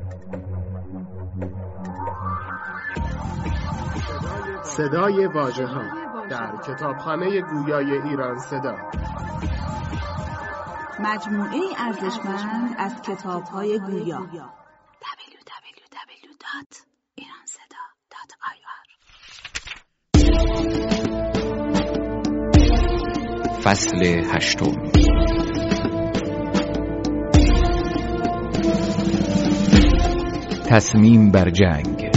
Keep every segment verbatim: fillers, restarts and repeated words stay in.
صدای واژه‌ها در کتابخانه گویای ایران صدا، مجموعه ارزشمند از کتاب‌های گویا. دبلیو دبلیو دبلیو دات ایران صدا دات آی آر. فصل هشتم. تصمیم بر جنگ.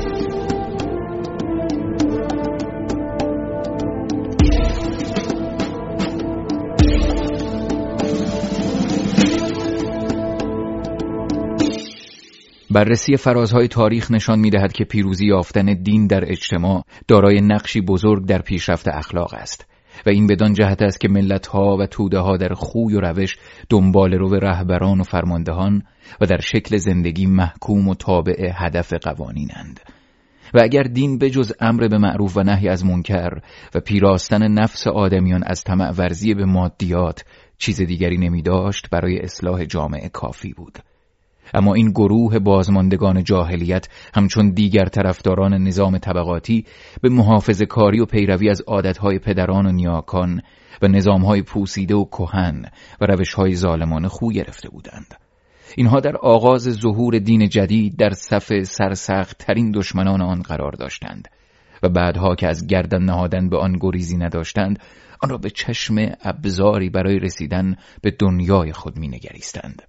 بررسی فرازهای تاریخ نشان می‌دهد که پیروزی یافتن دین در اجتماع دارای نقشی بزرگ در پیشرفت اخلاق است و این بدان جهت است که ملت‌ها و توده‌ها در خوی و روش دنبال رو رهبران و فرماندهان و در شکل زندگی محکوم و تابع هدف قوانینند. و اگر دین بجز امر به معروف و نهی از منکر و پیراستن نفس آدمیان از طمع ورزی به مادیات چیز دیگری نمی داشت، برای اصلاح جامعه کافی بود. اما این گروه بازماندگان جاهلیت همچون دیگر طرفداران نظام طبقاتی به محافظه کاری و پیروی از عادتهای پدران و نیاکان و نظامهای پوسیده و کهن و روشهای ظالمانه خو گرفته بودند. اینها در آغاز ظهور دین جدید در صف سرسخت ترین دشمنان آن قرار داشتند و بعدها که از گردن نهادن به آن گریزی نداشتند، آن را به چشم ابزاری برای رسیدن به دنیای خود می نگریستند.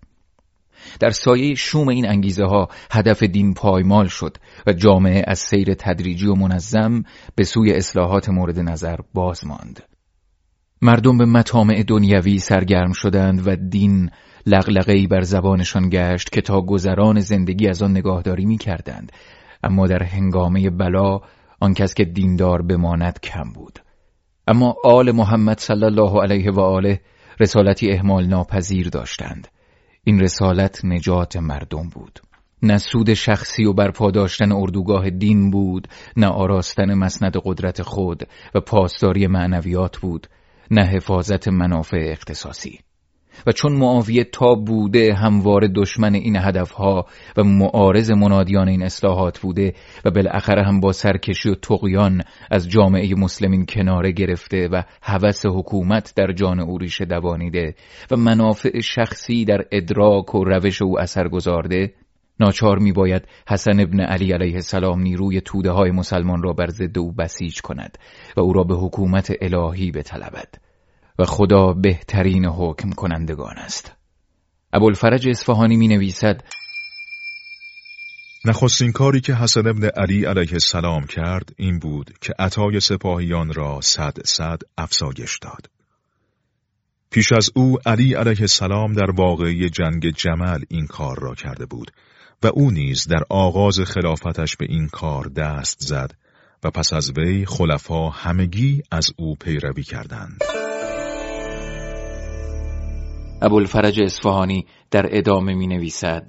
در سایه شوم این انگیزه ها هدف دین پایمال شد و جامعه از سیر تدریجی و منظم به سوی اصلاحات مورد نظر باز ماند. مردم به مطامع دنیوی سرگرم شدند و دین لغلغه‌ای بر زبانشان گشت که تا گذران زندگی از آن نگاهداری می کردند. اما در هنگامه بلا آن کس که دیندار بماند کم بود. اما آل محمد صلی الله علیه و آله رسالتی اهمال ناپذیر داشتند. این رسالت نجات مردم بود. نه سود شخصی و برپا داشتن اردوگاه دین بود، نه آراستن مسند قدرت خود و پاسداری معنویات بود، نه حفاظت منافع اختصاصی. و چون معاویه تا بوده هموار دشمن این هدفها و معارض منادیان این اصلاحات بوده و بالاخره هم با سرکشی و طغیان از جامعه مسلمین کناره گرفته و هوس حکومت در جان او ریشه دوانیده و منافع شخصی در ادراک و روش او اثر گذارده، ناچار می باید حسن ابن علی علیه السلام نیروی توده های مسلمان را بر ضد او بسیج کند و او را به حکومت الهی بطلبد. و خدا بهترین حکم کنندگان است. ابوالفرج اصفهانی می نویسد: نخستین کاری که حسن ابن علی علیه السلام کرد این بود که عطای سپاهیان را صد صد افزایش داد. پیش از او علی علیه السلام در واقعه جنگ جمل این کار را کرده بود و او نیز در آغاز خلافتش به این کار دست زد و پس از وی خلفا همگی از او پیروی کردند. ابوالفرج اصفهانی در ادامه می نویسد: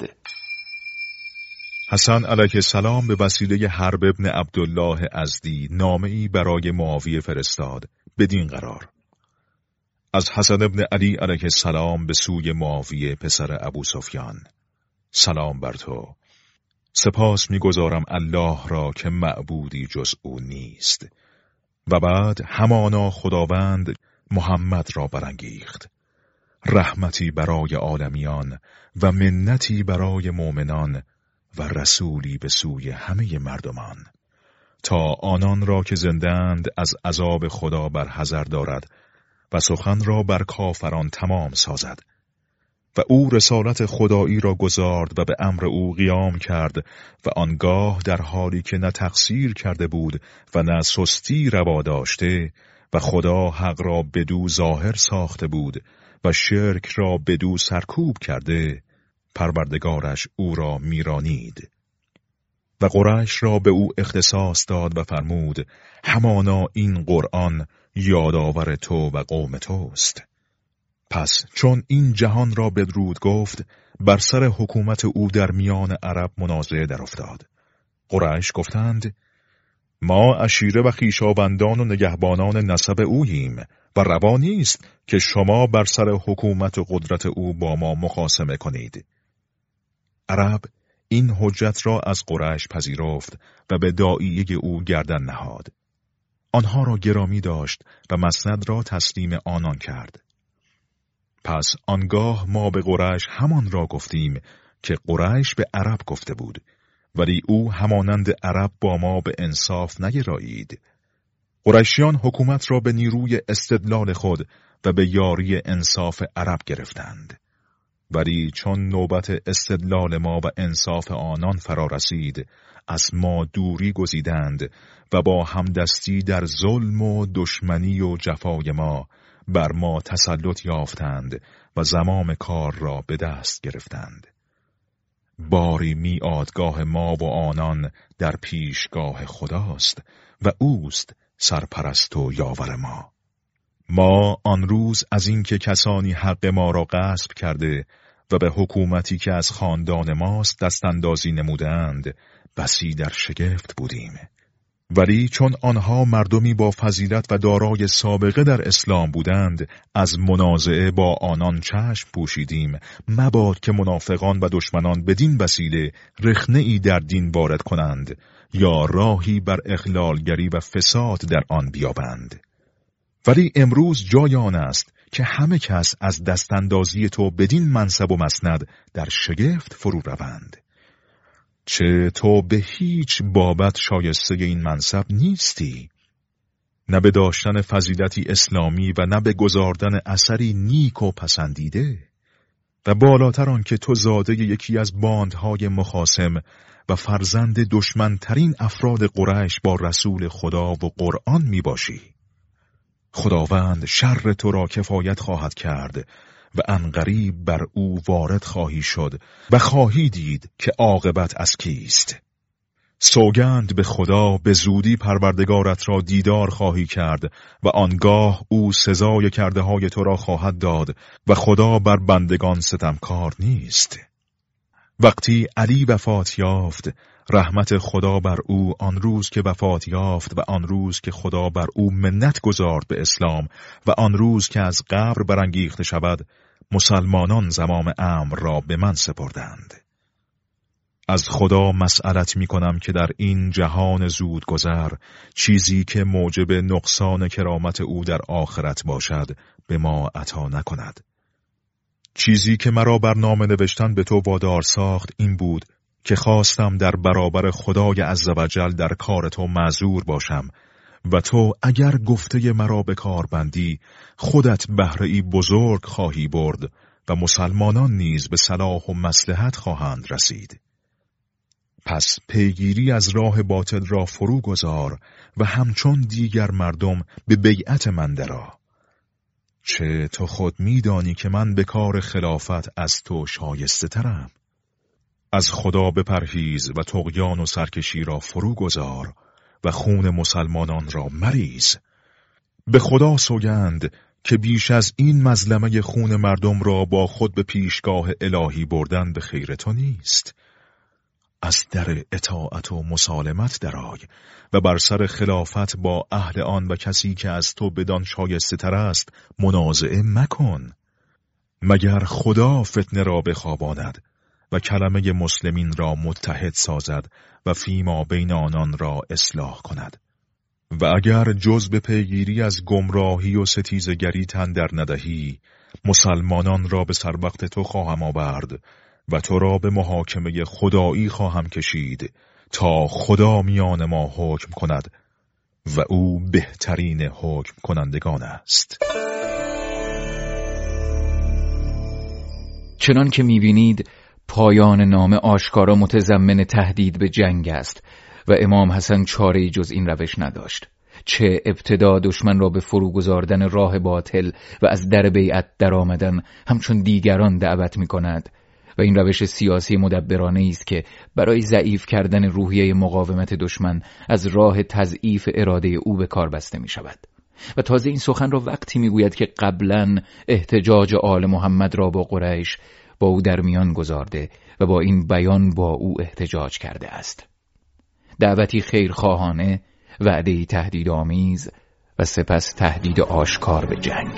حسن علیه السلام به وسیله حرب ابن عبدالله ازدی نامه‌ای برای معاویه فرستاد بدین قرار: از حسن ابن علی علیه السلام به سوی معاویه پسر ابو سفیان، سلام بر تو. سپاس می‌گزارم الله را که معبودی جز او نیست. و بعد همانا خداوند محمد را برانگیخت، رحمتی برای عالمیان و منتی برای مؤمنان و رسولی به سوی همه مردمان، تا آنان را که زندند از عذاب خدا برحذر دارد و سخن را بر کافران تمام سازد. و او رسالت خدایی را گزارد و به امر او قیام کرد و آنگاه در حالی که نه تقصیر کرده بود و نه سستی روا داشته و خدا حق را بدو ظاهر ساخته بود و شرک را بدو سرکوب کرده، پروردگارش او را میرانید و قریش را به او اختصاص داد و فرمود همانا این قرآن یادآور تو و قوم توست. پس چون این جهان را بدرود گفت، بر سر حکومت او در میان عرب منازعه در افتاد. قریش گفتند ما عشیره و خویشاوندان و نگهبانان نسب اوییم و روا نیست که شما بر سر حکومت و قدرت او با ما مخاصمه کنید. عرب این حجت را از قریش پذیرفت و به داعیه او گردن نهاد. آنها را گرامی داشت و مسند را تسلیم آنان کرد. پس آنگاه ما به قریش همان را گفتیم که قریش به عرب گفته بود، ولی او همانند عرب با ما به انصاف نگرایید. قریشیان حکومت را به نیروی استدلال خود و به یاری انصاف عرب گرفتند. ولی چون نوبت استدلال ما و انصاف آنان فرا رسید، از ما دوری گزیدند و با همدستی در ظلم و دشمنی و جفای ما بر ما تسلط یافتند و زمام کار را به دست گرفتند. باری میعادگاه ما و آنان در پیشگاه خداست و اوست سرپرست و یاور ما. ما آن روز از اینکه کسانی حق ما را غصب کرده و به حکومتی که از خاندان ماست دستاندازی نمودند بسی در شگفت بودیم. ولی چون آنها مردمی با فضیلت و دارای سابقه در اسلام بودند، از منازعه با آنان چشم پوشیدیم، مباد که منافقان و دشمنان بدین وسیله رخنه‌ای در دین وارد کنند یا راهی بر اخلالگری و فساد در آن بیابند. ولی امروز جای آن است که همه کس از دستاندازی تو بدین منصب و مسند در شگفت فرو روند. چه تو به هیچ بابت شایسته این منصب نیستی، نه به داشتن فضیلتی اسلامی و نه به گزاردن اثری نیک و پسندیده، و بالاتر آن که تو زاده یکی از باندهای مخاصم و فرزند دشمنترین افراد قریش با رسول خدا و قرآن می باشی. خداوند شر تو را کفایت خواهد کرد و عنقریب بر او وارد خواهی شد و خواهی دید که عاقبت از کیست. سوگند به خدا به زودی پروردگارت را دیدار خواهی کرد و آنگاه او سزای کرده های تو را خواهد داد و خدا بر بندگان ستمکار نیست. وقتی علی وفات یافت، رحمت خدا بر او آن روز که وفات یافت و آن روز که خدا بر او منت گذارد به اسلام و آن روز که از قبر برانگیخته شود، مسلمانان زمام امر را به من سپردند. از خدا مسئلت می کنم که در این جهان زود گذر چیزی که موجب نقصان کرامت او در آخرت باشد به ما عطا نکند. چیزی که مرا بر نامه نوشتن به تو وادار ساخت این بود که خواستم در برابر خدای عزوجل در کار تو معذور باشم و تو اگر گفته مرا به کار بندی خودت بهره‌ای بزرگ خواهی برد و مسلمانان نیز به صلاح و مصلحت خواهند رسید. پس پیگیری از راه باطل را فرو گذار و همچون دیگر مردم به بیعت من درآ. چه تو خود می‌دانی که من به کار خلافت از تو شایسته ترم. از خدا بپرهیز و طغیان و سرکشی را فرو گذار و خون مسلمانان را مریز. به خدا سوگند که بیش از این مظلمه خون مردم را با خود به پیشگاه الهی بردن به خیر تو نیست. از در اطاعت و مسالمت درآی و بر سر خلافت با اهل آن و کسی که از تو بدان شایسته تر است منازعه مکن، مگر خدا فتنه را بخواباند و کلمه مسلمین را متحد سازد و فیما بین آنان را اصلاح کند. و اگر جز به پیگیری از گمراهی و ستیزگری تن در ندهی، مسلمانان را به سر وقت تو خواهم آورد و تو را به محاکمه خدایی خواهم کشید تا خدا میان ما حکم کند و او بهترین حکم کنندگان است. چنان که می‌بینید پایان نامه آشکارا متضمن تهدید به جنگ است و امام حسن چاره‌ای جز این روش نداشت. چه ابتدا دشمن را به فرو گذاردن راه باطل و از در بیعت در آمدن همچون دیگران دعوت می کند و این روش سیاسی مدبرانه است که برای ضعیف کردن روحیه مقاومت دشمن از راه تضعیف اراده او به کار بسته می شود. و تازه این سخن را وقتی می گوید که قبلاً احتجاج آل محمد را با قریش با او در میان گذارده و با این بیان با او احتجاج کرده است. دعوتی خیرخواهانه، وعده‌ای تهدیدآمیز و سپس تهدید آشکار به جنگ.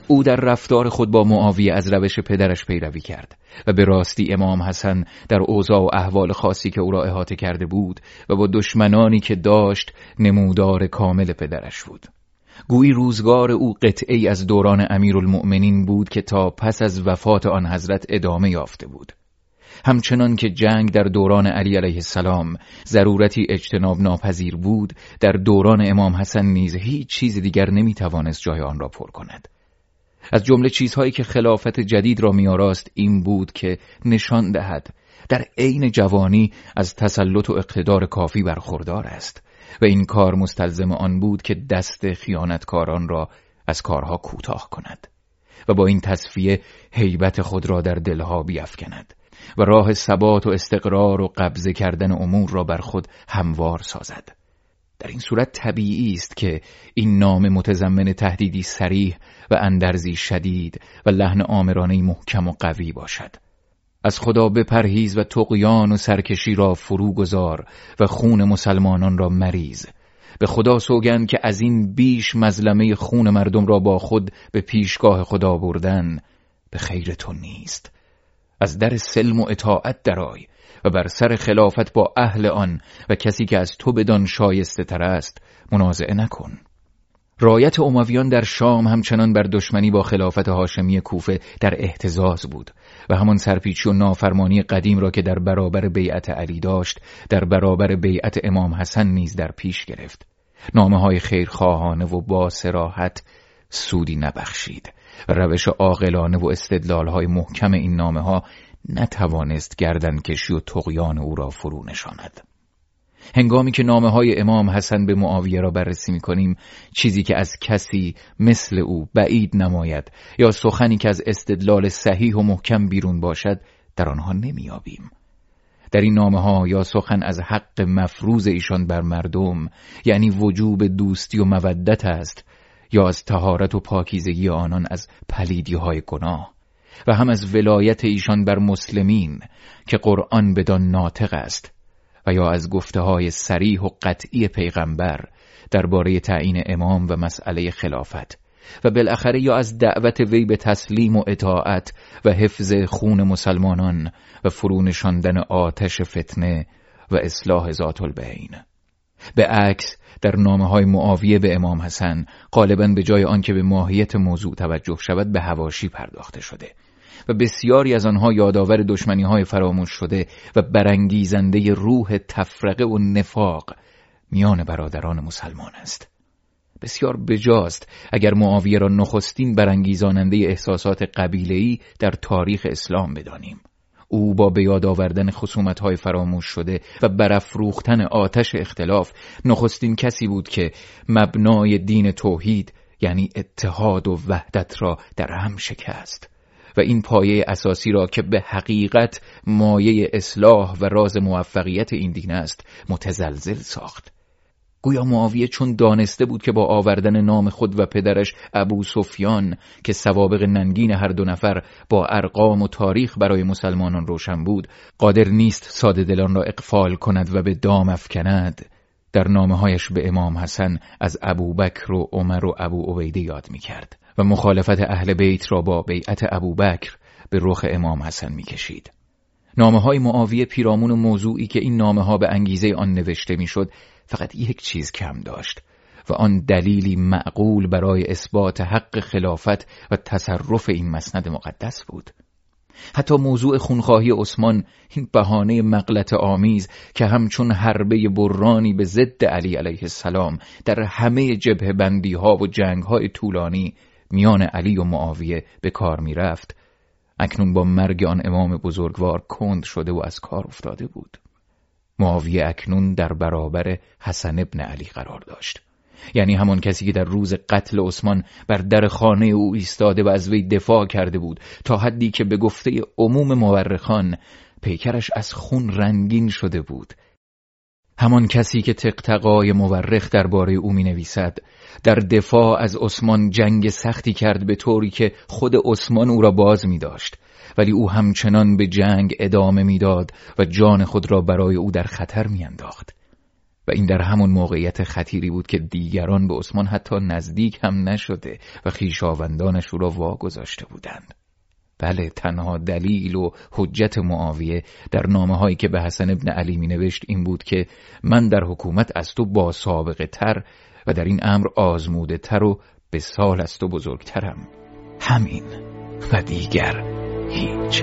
او در رفتار خود با معاویه از روش پدرش پیروی کرد و به راستی امام حسن در اوضاع و احوال خاصی که او را احاطه کرده بود و با دشمنانی که داشت نمودار کامل پدرش بود. گویی روزگار او قطعی از دوران امیرالمؤمنین بود که تا پس از وفات آن حضرت ادامه یافته بود. همچنان که جنگ در دوران علی علیه السلام ضرورتی اجتناب ناپذیر بود، در دوران امام حسن نیز هیچ چیز دیگر نمیتوانست جای آن را پر کند. از جمله چیزهایی که خلافت جدید را می‌آراست این بود که نشان دهد در عین جوانی از تسلط و اقتدار کافی برخوردار است و این کار مستلزم آن بود که دست خیانتکاران را از کارها کوتاه کند و با این تصفیه هیبت خود را در دلها بیفکند و راه ثبات و استقرار و قبضه کردن امور را بر خود هموار سازد. در این صورت طبیعی است که این نام متضمن تهدیدی صریح و اندرزی شدید و لحن آمرانه محکم و قوی باشد. از خدا بپرهیز و طغیان و سرکشی را فرو گذار و خون مسلمانان را مریز. به خدا سوگند که از این بیش مظلمه خون مردم را با خود به پیشگاه خدا بردن به خیر تو نیست. از در سلم و اطاعت درآی و بر سر خلافت با اهل آن و کسی که از تو بدان شایسته تر است منازعه نکن. رایت امویان در شام همچنان بر دشمنی با خلافت هاشمی کوفه در اهتزاز بود و همان سرپیچی و نافرمانی قدیم را که در برابر بیعت علی داشت در برابر بیعت امام حسن نیز در پیش گرفت. نامه‌های خیرخواهانه و با صراحت سودی نبخشید و روش عاقلانه و استدلال‌های محکم این نامه‌ها نتوانست گردنکشی و طغیان او را فرو نشاند. هنگامی که نامه‌های امام حسن به معاویه را بررسی می‌کنیم، چیزی که از کسی مثل او بعید نماید یا سخنی که از استدلال صحیح و محکم بیرون باشد در آنها نمی‌یابیم. در این نامه‌ها یا سخن از حق مفروض ایشان بر مردم، یعنی وجوب دوستی و مودت است، یا از طهارت و پاکیزگی آنان از پلیدی‌های گناه و هم از ولایت ایشان بر مسلمین که قرآن بدان ناطق است، و یا از گفته‌های صریح و قطعی پیغمبر درباره تعیین امام و مسئله خلافت و بالاخره یا از دعوت وی به تسلیم و اطاعت و حفظ خون مسلمانان و فرونشاندن آتش فتنه و اصلاح ذات البین. به عکس در نامه‌های معاویه به امام حسن غالباً به جای آنکه به ماهیت موضوع توجه شود به حواشی پرداخته شده و بسیاری از آنها یادآور دشمنی‌های فراموش شده و برانگیزنده روح تفرقه و نفاق میان برادران مسلمان است. بسیار بجاست اگر معاویه را نخستین برانگیزاننده احساسات قبیله‌ای در تاریخ اسلام بدانیم. او با به یاد آوردن خصومت‌های فراموش شده و برافروختن آتش اختلاف نخستین کسی بود که مبنای دین توحید یعنی اتحاد و وحدت را در هم شکست و این پایه اساسی را که به حقیقت مایه اصلاح و راز موفقیت این دین است متزلزل ساخت. گویا معاویه چون دانسته بود که با آوردن نام خود و پدرش ابو سفیان که سوابق ننگین هر دو نفر با ارقام و تاریخ برای مسلمانان روشن بود، قادر نیست ساده دلان را اغفال کند و به دام افکند، در نامه‌هایش به امام حسن از ابوبکر و عمر و ابو عبیده یاد می‌کرد و مخالفت اهل بیت را با بیعت ابوبکر به رخ امام حسن می‌کشید. نامه‌های معاویه پیرامون موضوعی که این نامه‌ها به انگیزه آن نوشته می‌شد فقط یک چیز کم داشت و آن دلیلی معقول برای اثبات حق خلافت و تصرف این مسند مقدس بود. حتی موضوع خونخواهی عثمان، این بهانه مغلطه آمیز که همچون حربه برانی به ضد علی علیه السلام در همه جبهه بندی ها و جنگ های طولانی میان علی و معاویه به کار می رفت، اکنون با مرگ آن امام بزرگوار کند شده و از کار افتاده بود. معاویه اکنون در برابر حسن ابن علی قرار داشت، یعنی همان کسی که در روز قتل عثمان بر در خانه او ایستاده و از وی دفاع کرده بود تا حدی که به گفته عموم مورخان پیکرش از خون رنگین شده بود. همان کسی که تقتقای مورخ درباره او می نویسد در دفاع از عثمان جنگ سختی کرد به طوری که خود عثمان او را باز می داشت، ولی او همچنان به جنگ ادامه میداد و جان خود را برای او در خطر میانداخت. و این در همون موقعیت خطیری بود که دیگران به عثمان حتی نزدیک هم نشده و خویشاوندانش او را واگذاشته بودند. بله، تنها دلیل و حجت معاویه در نامه‌هایی که به حسن ابن علی می‌نوشت این بود که من در حکومت از تو با سابقه تر و در این امر آزموده تر و به سال از تو بزرگترم. همین و دیگر هیچ.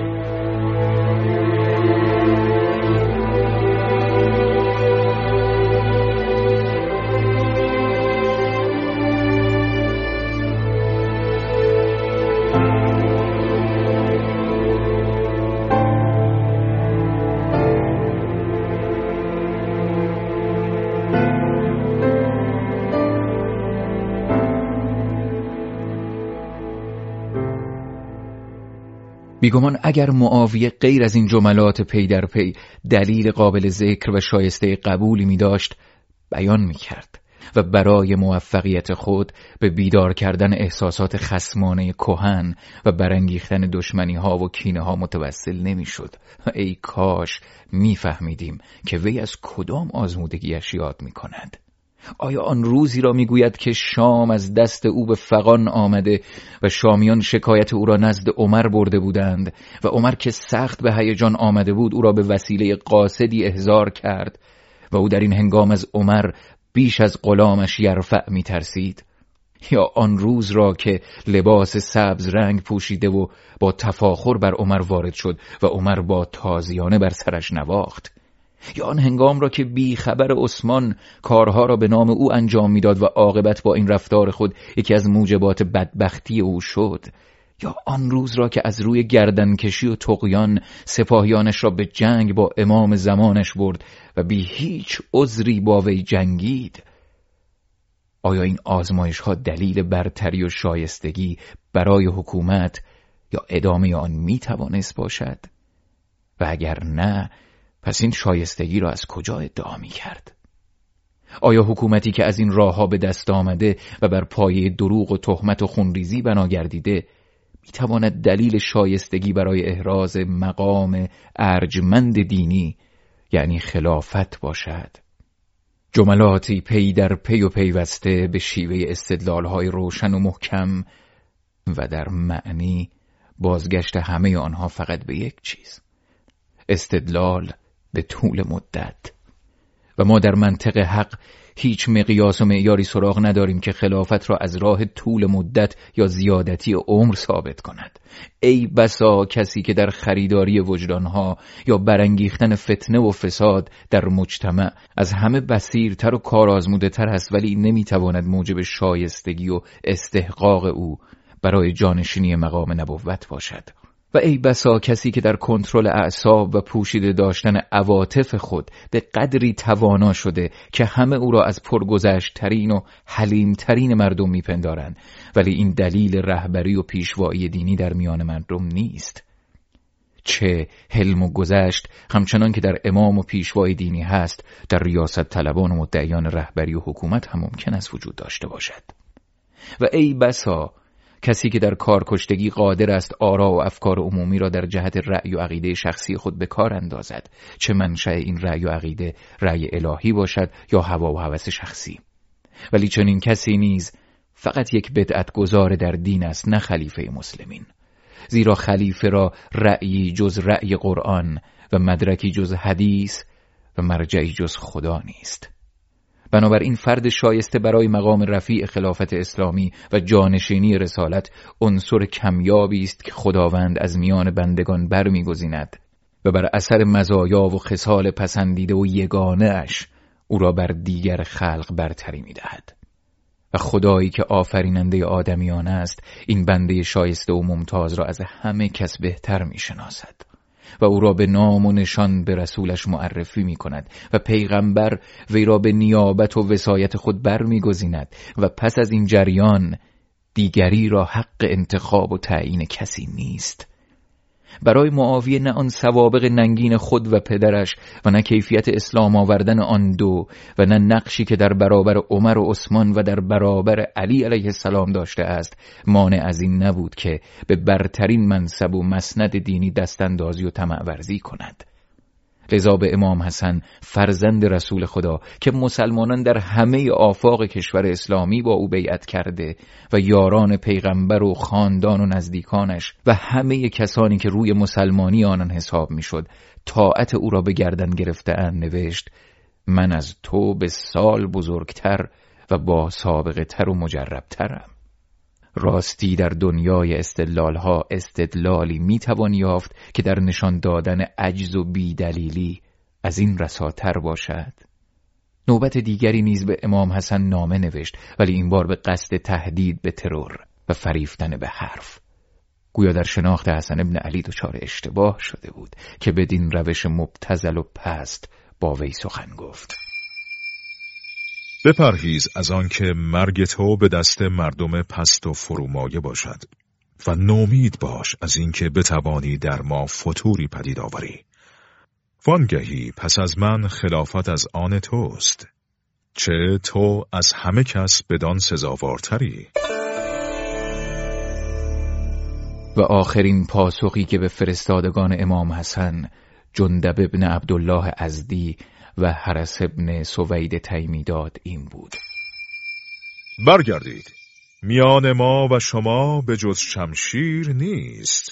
بیگمان اگر معاویه غیر از این جملات پی در پی دلیل قابل ذکر و شایسته قبولی می داشت بیان می کرد و برای موفقیت خود به بیدار کردن احساسات خصمانه کهن و برانگیختن دشمنی ها و کینه ها متوسل نمی شد. ای کاش می فهمیدیم که وی از کدام آزمودگیش یاد می کند. آیا آن روزی را میگوید که شام از دست او به فغان آمده و شامیان شکایت او را نزد عمر برده بودند و عمر که سخت به هیجان آمده بود او را به وسیله قاصدی احضار کرد و او در این هنگام از عمر بیش از غلامش یرفع می ترسید؟ یا آن روز را که لباس سبز رنگ پوشیده و با تفاخر بر عمر وارد شد و عمر با تازیانه بر سرش نواخت؟ یا آن هنگام را که بی خبر عثمان کارها را به نام او انجام میداد و عاقبت با این رفتار خود یکی از موجبات بدبختی او شد؟ یا آن روز را که از روی گردنکشی و طغیان سپاهیانش را به جنگ با امام زمانش برد و بی هیچ عذری با وی جنگید؟ آیا این آزمایش ها دلیل برتری و شایستگی برای حکومت یا ادامه آن می توانست باشد؟ و اگر نه، پس این شایستگی را از کجا ادعا می کرد؟ آیا حکومتی که از این راهها به دست آمده و بر پایه دروغ و تهمت و خونریزی بنا گردیده می تواند دلیل شایستگی برای احراز مقام ارجمند دینی یعنی خلافت باشد؟ جملاتی پی در پی و پیوسته به شیوه استدلال‌های روشن و محکم و در معنی بازگشت همه آنها فقط به یک چیز: استدلال به طول مدت. و ما در منطق حق هیچ مقیاس و معیاری سراغ نداریم که خلافت را از راه طول مدت یا زیادتی عمر ثابت کند. ای بسا کسی که در خریداری وجدانها یا برانگیختن فتنه و فساد در مجتمع از همه بصیرتر و کارآزموده تر است، ولی نمیتواند موجب شایستگی و استحقاق او برای جانشینی مقام نبوت باشد. و ای بسا کسی که در کنترل اعصاب و پوشیده داشتن عواطف خود به قدری توانا شده که همه او را از پرگذشت ترین و حلیم ترین مردم میپندارند، ولی این دلیل رهبری و پیشوایی دینی در میان مردم نیست. چه حلم و گذشت همچنان که در امام و پیشوای دینی هست، در ریاست طلبان و مدعیان رهبری و حکومت هم ممکن است وجود داشته باشد. و ای بسا کسی که در کارکشتگی قادر است آرا و افکار عمومی را در جهت رأی و عقیده شخصی خود به کار اندازد، چه منشأ این رأی و عقیده رأی الهی باشد یا هوا و هوس شخصی. ولی چنین کسی نیز فقط یک بدعت گذار در دین است، نه خلیفه مسلمین. زیرا خلیفه را رأیی جز رأی قرآن و مدرکی جز حدیث و مرجعی جز خدا نیست. بنابراین فرد شایسته برای مقام رفیع خلافت اسلامی و جانشینی رسالت عنصر کمیابی است که خداوند از میان بندگان برمیگزیند و بر اثر مزایا و خصال پسندیده و یگانه اش او را بر دیگر خلق برتری می‌دهد. و خدایی که آفریننده آدمیان است این بنده شایسته و ممتاز را از همه کس بهتر می‌شناسد و او را به نام و نشان به رسولش معرفی می کند و پیغمبر وی را به نیابت و وصایت خود بر می گزیند و پس از این جریان دیگری را حق انتخاب و تعیین کسی نیست. برای معاویه نه آن سوابق ننگین خود و پدرش و نه کیفیت اسلام آوردن آن دو و نه نقشی که در برابر عمر و عثمان و در برابر علی علیه السلام داشته است مانع از این نبود که به برترین منصب و مسند دینی دستاندازی و طمع ورزی کند. لذا به امام حسن فرزند رسول خدا که مسلمانان در همه آفاق کشور اسلامی با او بیعت کرده و یاران پیغمبر و خاندان و نزدیکانش و همه کسانی که روی مسلمانی آنان حساب میشد طاعت او را به گردن گرفته‌اند نوشت: من از تو به سال بزرگتر و با سابقه تر و مجربترم. راستی در دنیای استدلالها استدلالی میتوان یافت که در نشان دادن عجز و بیدلیلی از این رساتر باشد. نوبت دیگری نیز به امام حسن نامه نوشت، ولی این بار به قصد تهدید به ترور و فریفتن به حرف. گویا در شناخت حسن ابن علی دچار اشتباه شده بود که بدین روش مبتذل و پست با وی سخن گفت. بپرهیز از آن که مرگ تو به دست مردم پست و فرومایه باشد و نومید باش از این که بتوانی در ما فتوری پدید آوری. وانگهی پس از من خلافت از آن توست، چه تو از همه کس بدان سزاوارتری. و آخرین پاسخی که به فرستادگان امام حسن جندب ابن عبدالله ازدی و حرس ابن سوید تیمی داد این بود: برگردید، میان ما و شما به جز شمشیر نیست.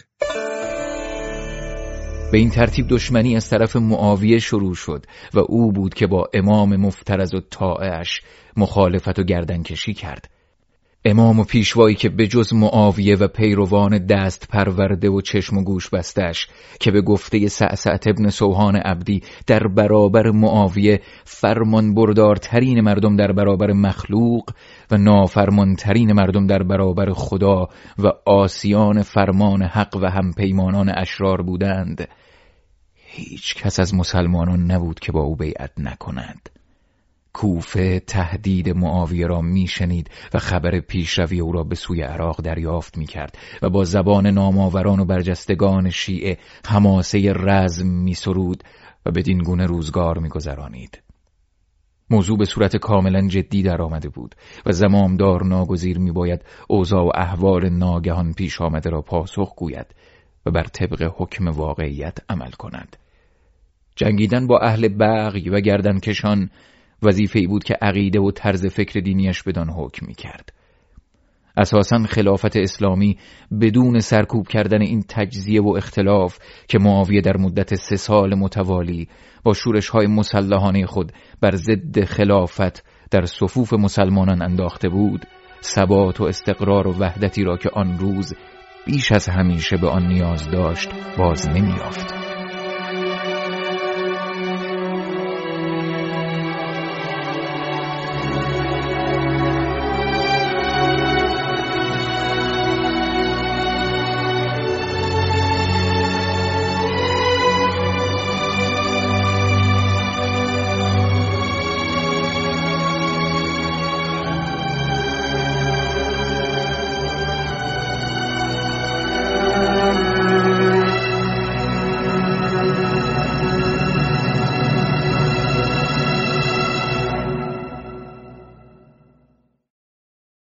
به این ترتیب دشمنی از طرف معاویه شروع شد و او بود که با امام مفترض و طاعش مخالفت و گردنکشی کرد. امام و پیشوایی که به جز معاویه و پیروان دست پرورده و چشم و گوش بستش که به گفته سعسعت ابن سوهان عبدی در برابر معاویه فرمان بردارترین مردم در برابر مخلوق و نافرمانترین مردم در برابر خدا و آسیان فرمان حق و همپیمانان اشرار بودند، هیچ کس از مسلمانان نبود که با او بیعت نکند. کوفه تهدید معاویه را میشنید و خبر پیشروی او را به سوی عراق دریافت میکرد و با زبان نامآوران و برجستگان شیعه حماسه رزم میسرود و بدین گونه روزگار میگذرانید. موضوع به صورت کاملا جدی در آمده بود و زمامدار ناگزیر میباید اوضاع و احوال ناگهان پیش آمده را پاسخ گوید و بر طبق حکم واقعیت عمل کند. جنگیدن با اهل بغی و گردنکشان وظیفه‌ای بود که عقیده و طرز فکر دینیش بدان حکم می‌کرد. اساساً خلافت اسلامی بدون سرکوب کردن این تجزیه و اختلاف که معاویه در مدت سه سال متوالی با شورش‌های مسلحانه خود بر ضد خلافت در صفوف مسلمانان انداخته بود، ثبات و استقرار و وحدتی را که آن روز بیش از همیشه به آن نیاز داشت باز نمی‌یافت.